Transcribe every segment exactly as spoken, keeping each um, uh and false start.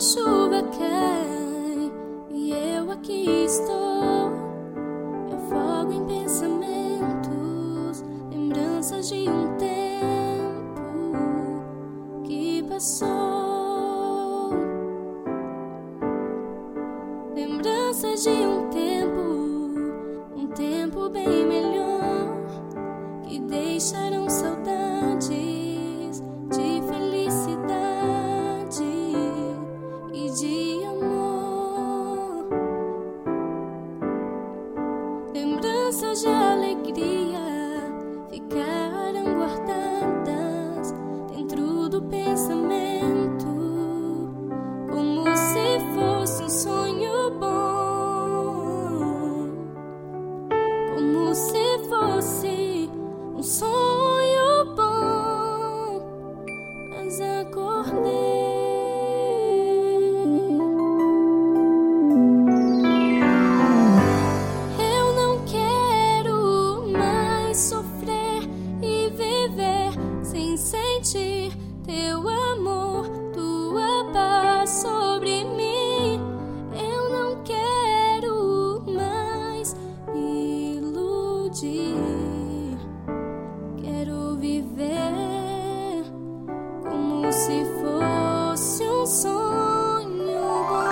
chuva cai e eu aqui estou. Eu fogo em pensamentos, lembranças de um tempo que passou. Lembranças de um tempo, um tempo bem melhor, que deixaram saudades de felicidade e de amor. Lembranças de alegria ficaram guardadas dentro do pensamento, como se fosse um sonho bom, como se fosse um sonho bom, mas acordei. Eu não quero mais sofrer e viver sem sentir teu amor, tua paz sobre mim. Eu não quero mais me iludir. Quero viver como se fosse um sonho bom.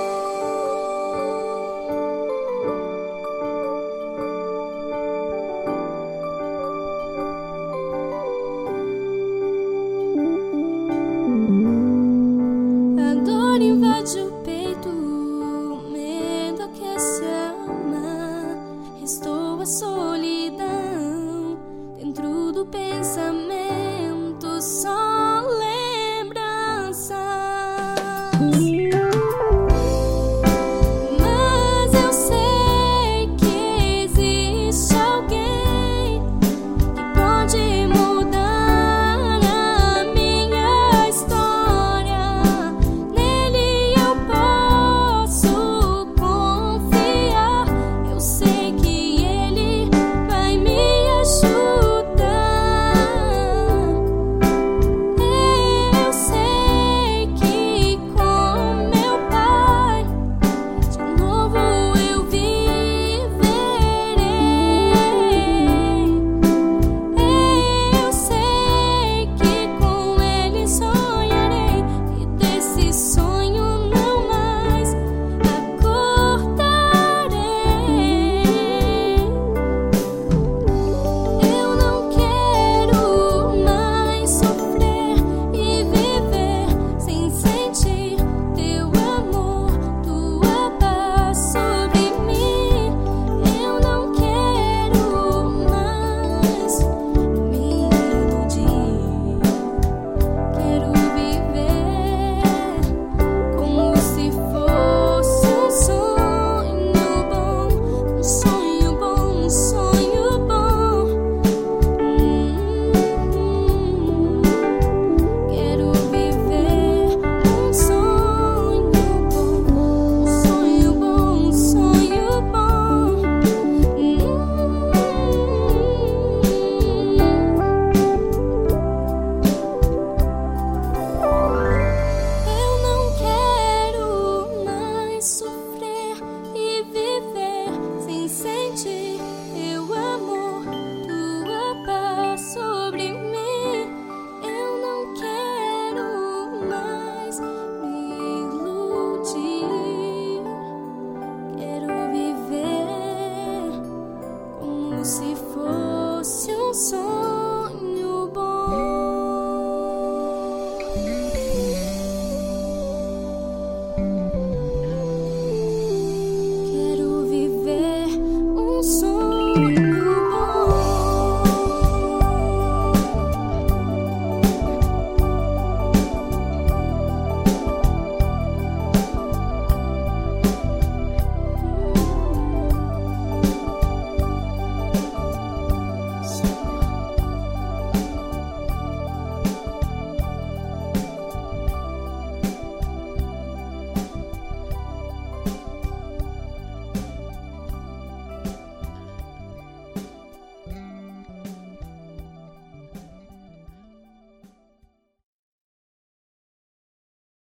A dor invade o peito, o medo aquece a alma. Restou a solidão dentro do pensamento, só lembranças. Mas eu sei que existe alguém que pode mudar a minha história. Nele eu posso confiar. Eu sei que ele vai me ajudar. Eu sei que com meu Pai de novo eu viverei. Eu sei que com ele sonharei e desse sonho não mais acordarei. Eu não quero mais sofrer e viver sem sentir teu amor, tua paz sobre mim. Eu não quero mais me iludir. Quero viver como se fosse um sonho bom, um sonho bom, um sonho bom. Hum, Quero viver um sonho bom, um sonho bom, um sonho bom. Hum. Eu não quero mais sofrer e viver sem sentir teu amor, tua paz sobre mim. Eu não quero mais me iludir. Quero viver como se fosse um sonho.